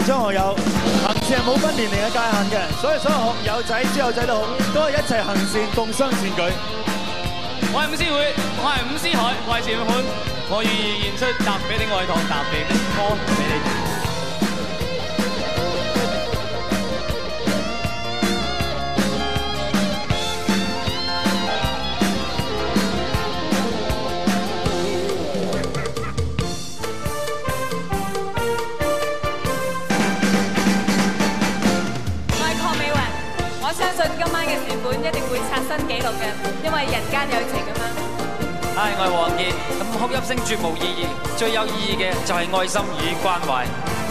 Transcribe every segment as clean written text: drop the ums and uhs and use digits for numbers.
中學友，行善係冇分年齡嘅界限嘅，所以所有學友仔、之友仔都好，都係一齊行善，共襄善舉。 我係伍思會，我係伍思凱，我係錢款，我願意獻出踏比的愛堂，踏比的歌俾你。 我相信今晚嘅船本一定會刷新紀錄嘅，因為人間有情啊嘛。 係，我係王傑，咁哭泣聲絕無意義，最有意義嘅就係愛心與關懷。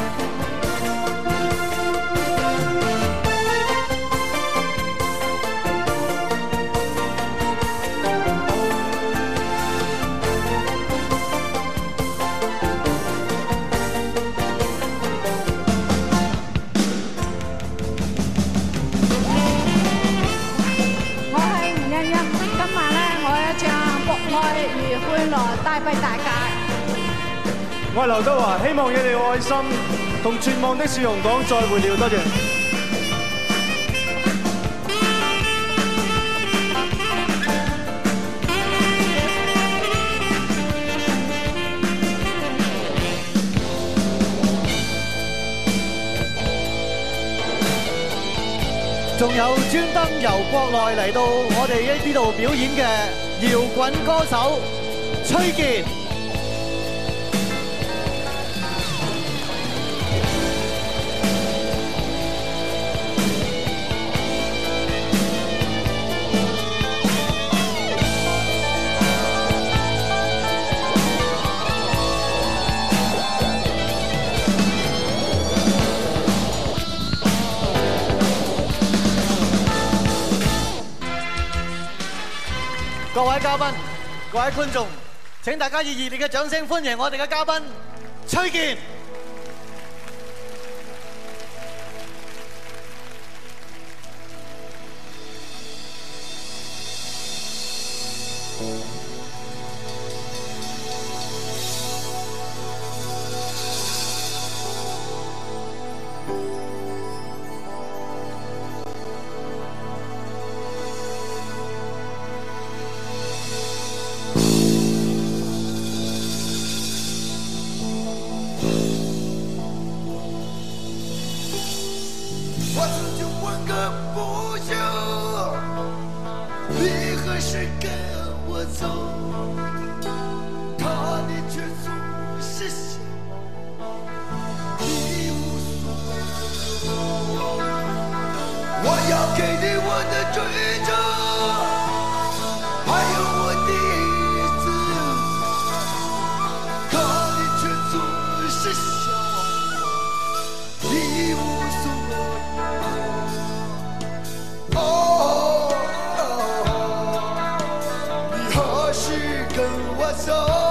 帶俾大家。 我係劉德華，希望你哋愛心同絕望的笑容講再會了，多謝。仲有專登由國內嚟到我哋呢度表演嘅搖滾歌手崔健。各位嘉賓、各位觀眾，請大家以熱烈嘅掌聲歡迎我哋嘅嘉賓崔健。 跟我走。